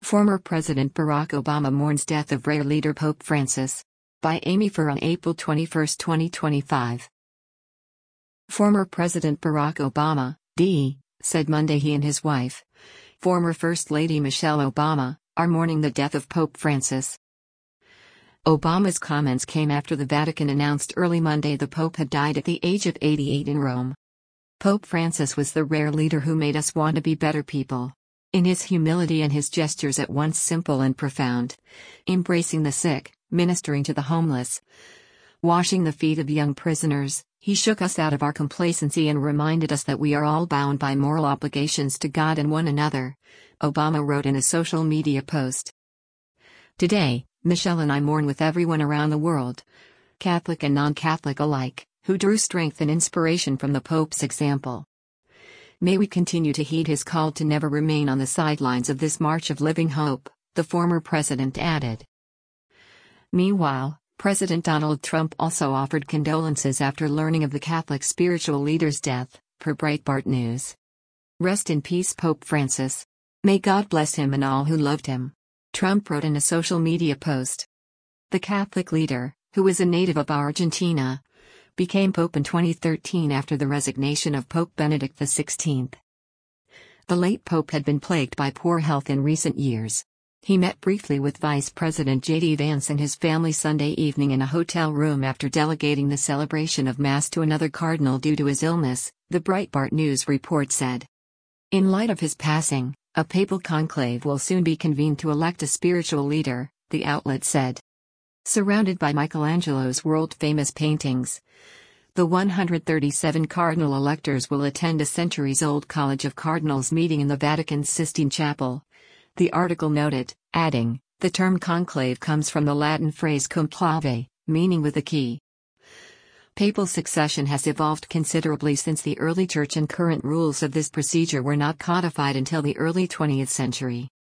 Former President Barack Obama mourns death of rare leader Pope Francis. By Amy Farr on April 21, 2025. Former President Barack Obama, D., said Monday he and his wife, former First Lady Michelle Obama, are mourning the death of Pope Francis. Obama's comments came after the Vatican announced early Monday the Pope had died at the age of 88 in Rome. Pope Francis was the rare leader who made us want to be better people. In his humility and his gestures at once simple and profound, embracing the sick, ministering to the homeless, washing the feet of young prisoners, he shook us out of our complacency and reminded us that we are all bound by moral obligations to God and one another, Obama wrote in a social media post. Today, Michelle and I mourn with everyone around the world, Catholic and non-Catholic alike, who drew strength and inspiration from the Pope's example. May we continue to heed his call to never remain on the sidelines of this march of living hope, the former president added. Meanwhile, President Donald Trump also offered condolences after learning of the Catholic spiritual leader's death, per Breitbart News. Rest in peace, Pope Francis. May God bless him and all who loved him, Trump wrote in a social media post. The Catholic leader, who was a native of Argentina, became Pope in 2013 after the resignation of Pope Benedict XVI. The late Pope had been plagued by poor health in recent years. He met briefly with Vice President J.D. Vance and his family Sunday evening in a hotel room after delegating the celebration of Mass to another cardinal due to his illness, the Breitbart News report said. In light of his passing, a papal conclave will soon be convened to elect a spiritual leader, the outlet said. Surrounded by Michelangelo's world-famous paintings, the 137 cardinal electors will attend a centuries-old College of Cardinals meeting in the Vatican's Sistine Chapel, the article noted, adding, the term conclave comes from the Latin phrase conclave, meaning with a key. Papal succession has evolved considerably since the early Church, and current rules of this procedure were not codified until the early 20th century.